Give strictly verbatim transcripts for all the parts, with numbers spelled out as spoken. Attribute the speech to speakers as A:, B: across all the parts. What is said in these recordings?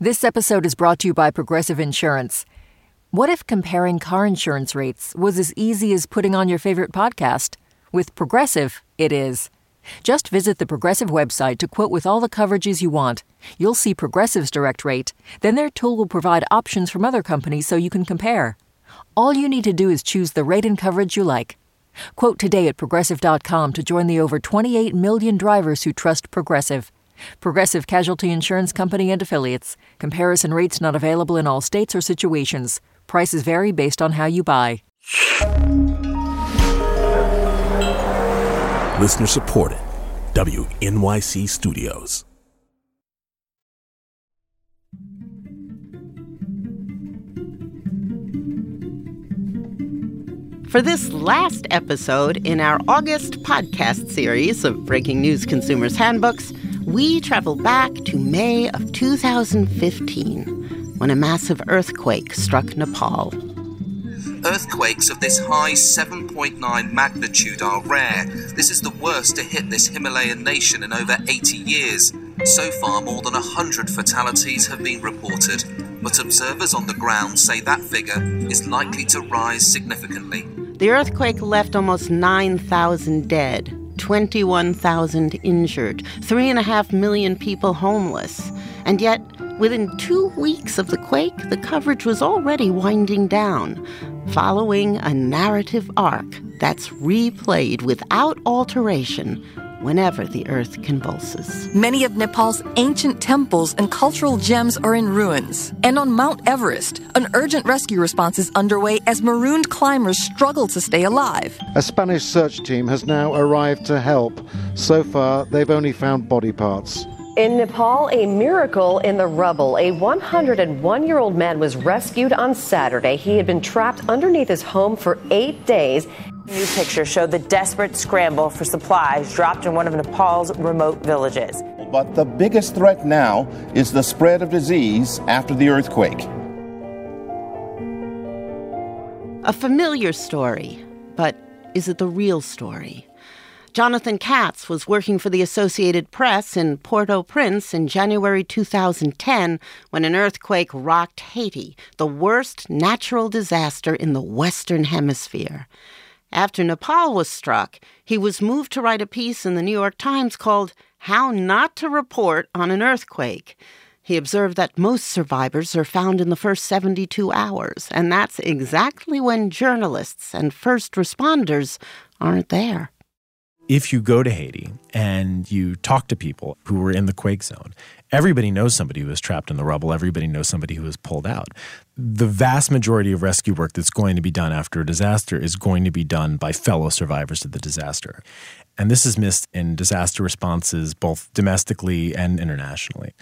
A: This episode is brought to you by Progressive Insurance. What if comparing car insurance rates was as easy as putting on your favorite podcast? With Progressive, it is. Just visit the Progressive website to quote with all the coverages you want. You'll see Progressive's direct rate. Then their tool will provide options from other companies so you can compare. All you need to do is choose the rate and coverage you like. Quote today at Progressive dot com to join the over twenty-eight million drivers who trust Progressive. Progressive Casualty Insurance Company and Affiliates. Comparison rates not available in all states or situations. Prices vary based on how you buy.
B: Listener supported. W N Y C Studios.
C: For this last episode in our August podcast series of Breaking News Consumers Handbooks, we travel back to May of two thousand fifteen, when a massive earthquake struck Nepal.
D: Earthquakes of this high seven point nine magnitude are rare. This is the worst to hit this Himalayan nation in over eighty years. So far, more than one hundred fatalities have been reported, but observers on the ground say that figure is likely to rise significantly.
C: The earthquake left almost nine thousand dead, twenty-one thousand injured, three and a half million people homeless. And yet, within two weeks of the quake, the coverage was already winding down, following a narrative arc that's replayed without alteration whenever the earth convulses.
E: Many of Nepal's ancient temples and cultural gems are in ruins. And on Mount Everest, an urgent rescue response is underway as marooned climbers struggle to stay alive.
F: A Spanish search team has now arrived to help. So far, they've only found body parts.
G: In Nepal, a miracle in the rubble. A one hundred one-year-old man was rescued on Saturday. He had been trapped underneath his home for eight days.
H: New pictures show the desperate scramble for supplies dropped in one of Nepal's remote villages.
I: But the biggest threat now is the spread of disease after the earthquake.
C: A familiar story, but is it the real story? Jonathan Katz was working for the Associated Press in Port-au-Prince in January two thousand ten when an earthquake rocked Haiti, the worst natural disaster in the Western Hemisphere. After Nepal was struck, he was moved to write a piece in the New York Times called How Not to Report on an Earthquake. He observed that most survivors are found in the first seventy-two hours, and that's exactly when journalists and first responders aren't there.
J: If you go to Haiti and you talk to people who were in the quake zone, everybody knows somebody who was trapped in the rubble. Everybody knows somebody who was pulled out. The vast majority of rescue work that's going to be done after a disaster is going to be done by fellow survivors of the disaster. And this is missed in disaster responses both domestically and internationally.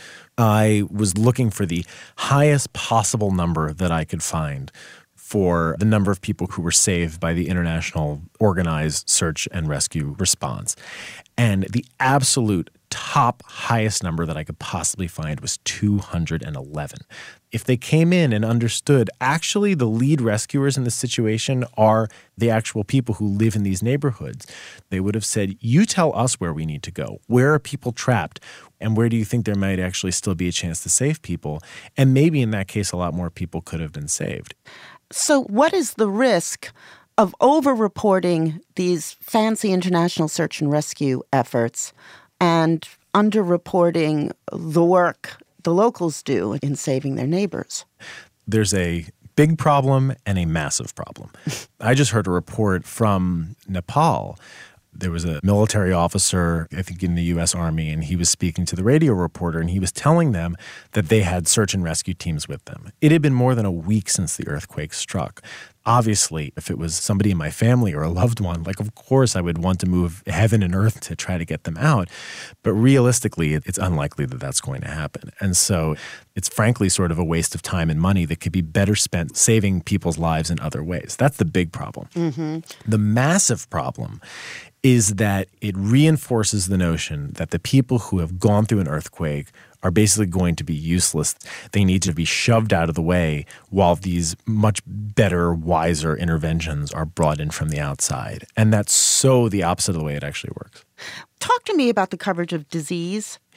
J: I was looking for the highest possible number that I could find for the number of people who were saved by the international organized search and rescue response. And the absolute top highest number that I could possibly find was two hundred eleven. If they came in and understood actually the lead rescuers in this situation are the actual people who live in these neighborhoods, they would have said, you tell us where we need to go. Where are people trapped? And where do you think there might actually still be a chance to save people? And maybe in that case, a lot more people could have been saved.
C: So what is the risk of over-reporting these fancy international search and rescue efforts and under-reporting the work the locals do in saving their neighbors?
J: There's a big problem and a massive problem. I just heard a report from Nepal. There was a military officer, I think in the U S Army, and he was speaking to the radio reporter, and he was telling them that they had search and rescue teams with them. It had been more than a week since the earthquake struck. Obviously, if it was somebody in my family or a loved one, like, of course I would want to move heaven and earth to try to get them out. But realistically, it's unlikely that that's going to happen. And so it's frankly sort of a waste of time and money that could be better spent saving people's lives in other ways. That's the big problem.
C: Mm-hmm.
J: The massive problem is that it reinforces the notion that the people who have gone through an earthquake are basically going to be useless. They need to be shoved out of the way while these much better, wiser interventions are brought in from the outside. And that's so the opposite of the way it actually works.
C: Talk to me about the coverage of disease.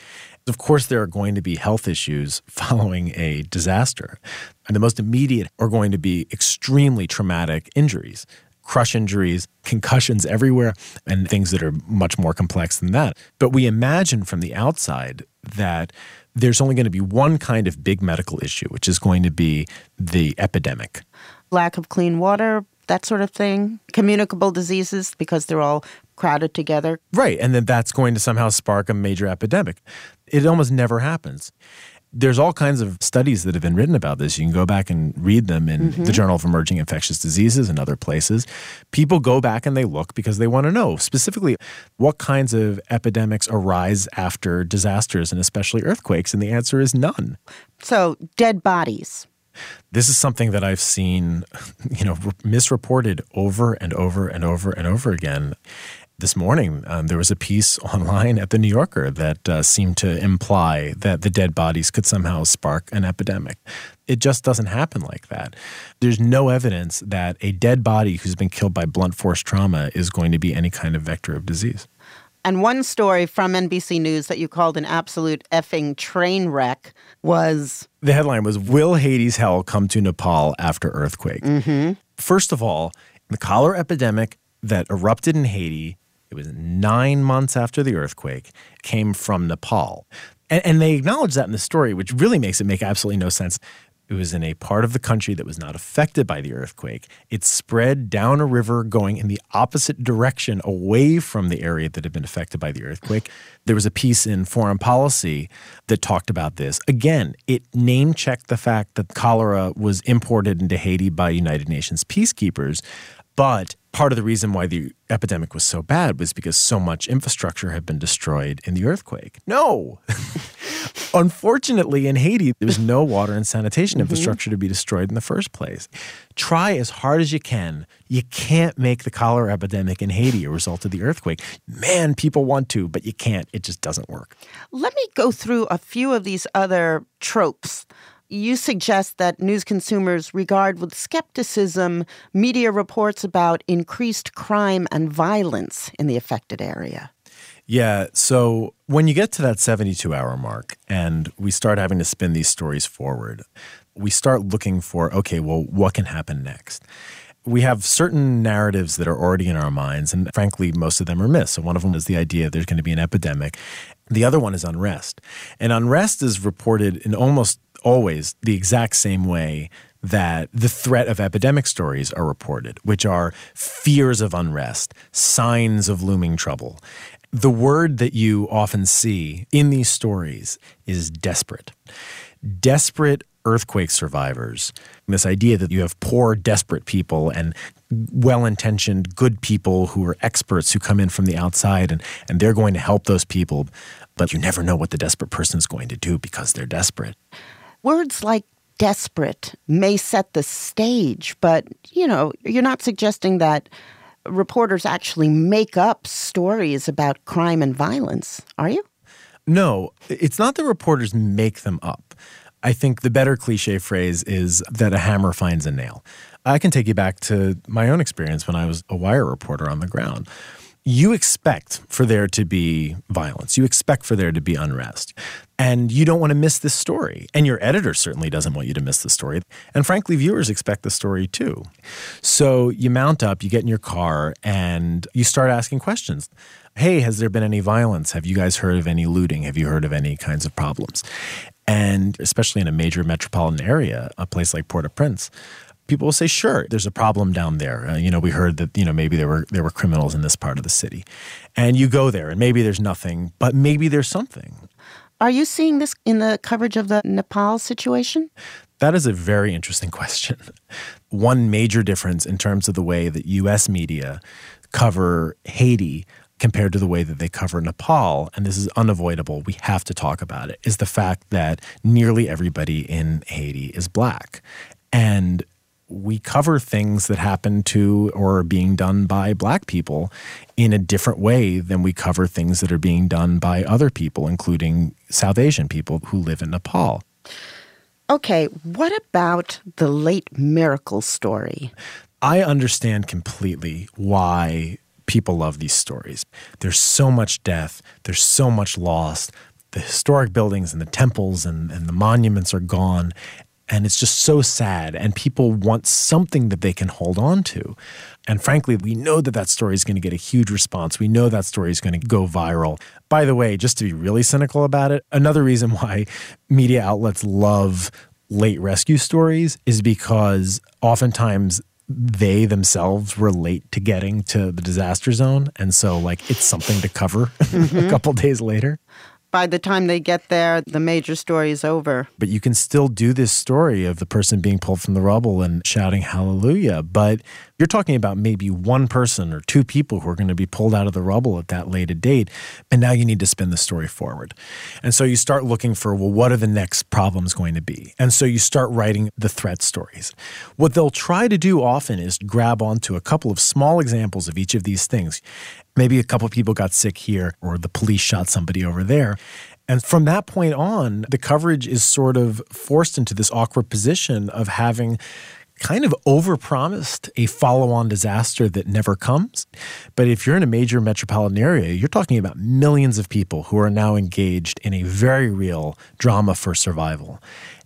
J: Of course, there are going to be health issues following a disaster. And the most immediate are going to be extremely traumatic injuries, crush injuries, concussions everywhere, and things that are much more complex than that. But we imagine from the outside that there's only going to be one kind of big medical issue, which is going to be the epidemic.
C: Lack of clean water, that sort of thing. Communicable diseases because they're all crowded together.
J: Right, and then that's going to somehow spark a major epidemic. It almost never happens. There's all kinds of studies that have been written about this. You can go back and read them in mm-hmm. the Journal of Emerging Infectious Diseases and other places. People go back and they look because they want to know specifically what kinds of epidemics arise after disasters and especially earthquakes, and the answer is none.
C: So, dead bodies.
J: This is something that I've seen, you know, misreported over and over and over and over again. This morning, um, there was a piece online at The New Yorker that uh, seemed to imply that the dead bodies could somehow spark an epidemic. It just doesn't happen like that. There's no evidence that a dead body who's been killed by blunt force trauma is going to be any kind of vector of disease.
C: And one story from N B C News that you called an absolute effing train wreck was...
J: The headline was, "Will Haiti's hell come to Nepal after earthquake?"
C: Mm-hmm.
J: First of all, the cholera epidemic that erupted in Haiti, it was nine months after the earthquake, came from Nepal. And, and they acknowledge that in the story, which really makes it make absolutely no sense. It was in a part of the country that was not affected by the earthquake. It spread down a river going in the opposite direction away from the area that had been affected by the earthquake. There was a piece in Foreign Policy that talked about this. Again, it name-checked the fact that cholera was imported into Haiti by United Nations peacekeepers. But part of the reason why the epidemic was so bad was because so much infrastructure had been destroyed in the earthquake. No! Unfortunately, in Haiti, there was no water and sanitation infrastructure mm-hmm. to be destroyed in the first place. Try as hard as you can. You can't make the cholera epidemic in Haiti a result of the earthquake. Man, people want to, but you can't. It just doesn't work.
C: Let me go through a few of these other tropes. You suggest that news consumers regard with skepticism media reports about increased crime and violence in the affected area.
J: Yeah, so when you get to that seventy-two hour mark and we start having to spin these stories forward, we start looking for, okay, well, what can happen next? We have certain narratives that are already in our minds, and frankly, most of them are myths. So one of them is the idea there's going to be an epidemic. The other one is unrest. And unrest is reported in almost always the exact same way that the threat of epidemic stories are reported, which are fears of unrest, signs of looming trouble. The word that you often see in these stories is desperate. Desperate earthquake survivors. This idea that you have poor, desperate people and well-intentioned, good people who are experts who come in from the outside and, and they're going to help those people, but you never know what the desperate person is going to do because they're desperate.
C: Words like desperate may set the stage, but, you know, you're not suggesting that reporters actually make up stories about crime and violence, are you?
J: No, it's not that reporters make them up. I think the better cliche phrase is that a hammer finds a nail. I can take you back to my own experience when I was a wire reporter on the ground. You expect for there to be violence. You expect for there to be unrest. And you don't want to miss this story. And your editor certainly doesn't want you to miss the story. And frankly, viewers expect the story too. So you mount up, you get in your car, and you start asking questions. Hey, has there been any violence? Have you guys heard of any looting? Have you heard of any kinds of problems? And especially in a major metropolitan area, a place like Port-au-Prince, people will say, sure, there's a problem down there. Uh, you know, we heard that, you know, maybe there were there were criminals in this part of the city. And you go there and maybe there's nothing, but maybe there's something.
C: Are you seeing this in the coverage of the Nepal situation?
J: That is a very interesting question. One major difference in terms of the way that U S media cover Haiti compared to the way that they cover Nepal, and this is unavoidable, we have to talk about it, is the fact that nearly everybody in Haiti is black. And we cover things that happen to or are being done by black people in a different way than we cover things that are being done by other people, including South Asian people who live in Nepal.
C: Okay, what about the late Miracle story?
J: I understand completely why people love these stories. There's so much death. There's so much loss. the historic buildings and the temples and, and the monuments are gone. And it's just so sad. And people want something that they can hold on to. And frankly, we know that that story is going to get a huge response. We know that story is going to go viral. By the way, just to be really cynical about it, another reason why media outlets love late rescue stories is because oftentimes they themselves were late to getting to the disaster zone. And so, like, it's something to cover mm-hmm. a couple days later.
C: By the time they get there, the major story is over.
J: But you can still do this story of the person being pulled from the rubble and shouting hallelujah. But you're talking about maybe one person or two people who are going to be pulled out of the rubble at that late a date. And now you need to spin the story forward. And so you start looking for, well, what are the next problems going to be? And so you start writing the threat stories. What they'll try to do often is grab onto a couple of small examples of each of these things. Maybe a couple of people got sick here or the police shot somebody over there. And from that point on, the coverage is sort of forced into this awkward position of having kind of overpromised a follow-on disaster that never comes. But if you're in a major metropolitan area, you're talking about millions of people who are now engaged in a very real drama for survival.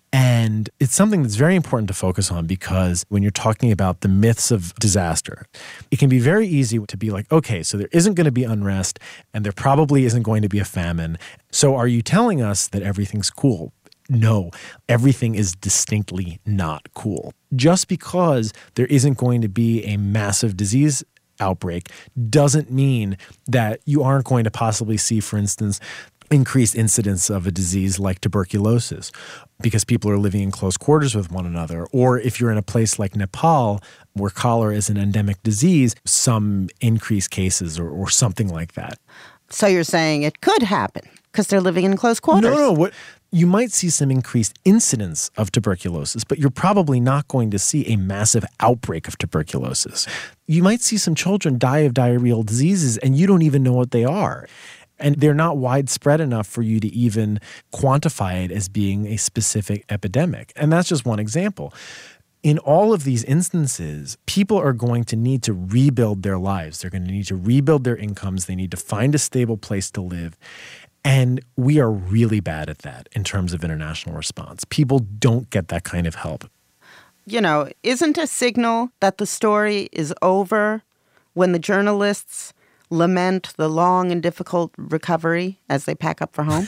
J: And it's something that's very important to focus on because when you're talking about the myths of disaster, it can be very easy to be like, okay, so there isn't going to be unrest and there probably isn't going to be a famine. So are you telling us that everything's cool? No, everything is distinctly not cool. Just because there isn't going to be a massive disease outbreak doesn't mean that you aren't going to possibly see, for instance, increased incidence of a disease like tuberculosis because people are living in close quarters with one another. Or if you're in a place like Nepal where cholera is an endemic disease, some increased cases or, or something like that.
C: So you're saying it could happen because they're living in close quarters?
J: No, no. What, you might see some increased incidence of tuberculosis, but you're probably not going to see a massive outbreak of tuberculosis. You might see some children die of diarrheal diseases and you don't even know what they are. And they're not widespread enough for you to even quantify it as being a specific epidemic. And that's just one example. In all of these instances, people are going to need to rebuild their lives. They're going to need to rebuild their incomes. They need to find a stable place to live. And we are really bad at that in terms of international response. People don't get that kind of help.
C: You know, isn't a signal that the story is over when the journalists lament the long and difficult recovery as they pack up for home?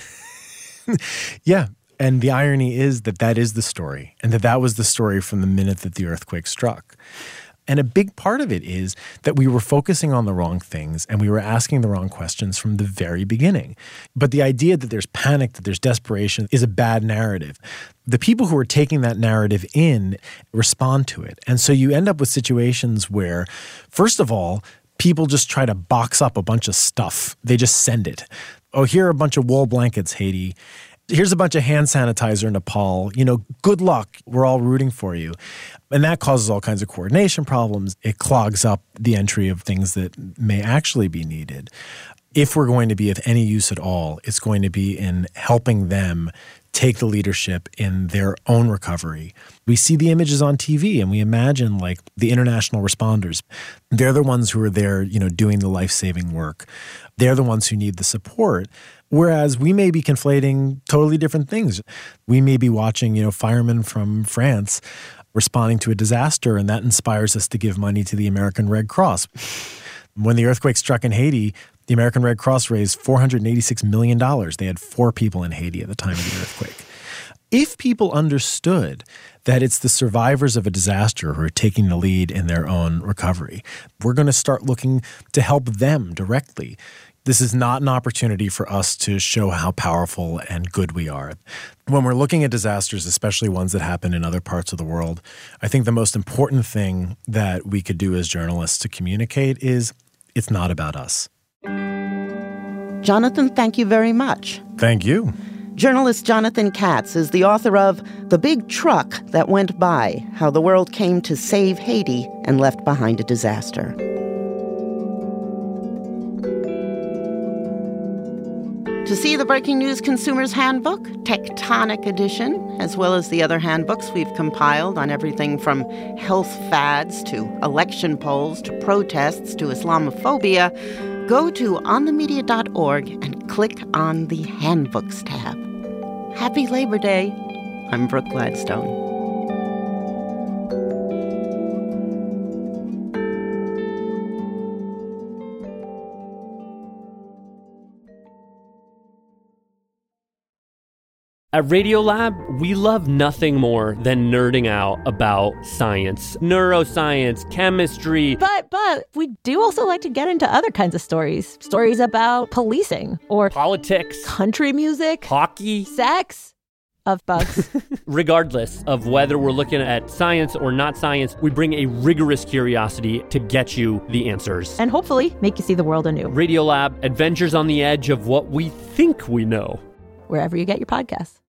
J: Yeah. And the irony is that that is the story, and that that was the story from the minute that the earthquake struck. And a big part of it is that we were focusing on the wrong things and we were asking the wrong questions from the very beginning. But the idea that there's panic, that there's desperation is a bad narrative. The people who are taking that narrative in respond to it. And so you end up with situations where, first of all, people just try to box up a bunch of stuff. They just send it. Oh, here are a bunch of wool blankets, Haiti. Here's a bunch of hand sanitizer, Nepal. You know, good luck. We're all rooting for you. And that causes all kinds of coordination problems. It clogs up the entry of things that may actually be needed. If we're going to be of any use at all, it's going to be in helping them take the leadership in their own recovery. We see the images on T V and we imagine like the international responders. They're the ones who are there, you know, doing the life-saving work. They're the ones who need the support. Whereas we may be conflating totally different things. We may be watching, you know, firemen from France responding to a disaster, and that inspires us to give money to the American Red Cross. When the earthquake struck in Haiti, the American Red Cross raised four hundred eighty-six million dollars. They had four people in Haiti at the time of the earthquake. If people understood that it's the survivors of a disaster who are taking the lead in their own recovery, we're going to start looking to help them directly. This is not an opportunity for us to show how powerful and good we are. When we're looking at disasters, especially ones that happen in other parts of the world, I think the most important thing that we could do as journalists to communicate is it's not about us.
C: Jonathan, thank you very much.
J: Thank you.
C: Journalist Jonathan Katz is the author of The Big Truck That Went By, How the World Came to Save Haiti and Left Behind a Disaster. To see the Breaking News Consumer's Handbook, Tectonic Edition, as well as the other handbooks we've compiled on everything from health fads to election polls to protests to Islamophobia, Go to on the media dot org and click on the Handbooks tab. Happy Labor Day. I'm Brooke Gladstone.
K: At Radiolab, we love nothing more than nerding out about science, neuroscience, chemistry.
L: But, but we do also like to get into other kinds of stories. Stories about policing or
K: politics,
L: country music,
K: hockey,
L: sex, of bugs.
K: Regardless of whether we're looking at science or not science, we bring a rigorous curiosity to get you the answers.
L: And hopefully make you see the world anew.
K: Radiolab, adventures on the edge of what we think we know.
L: Wherever you get your podcasts.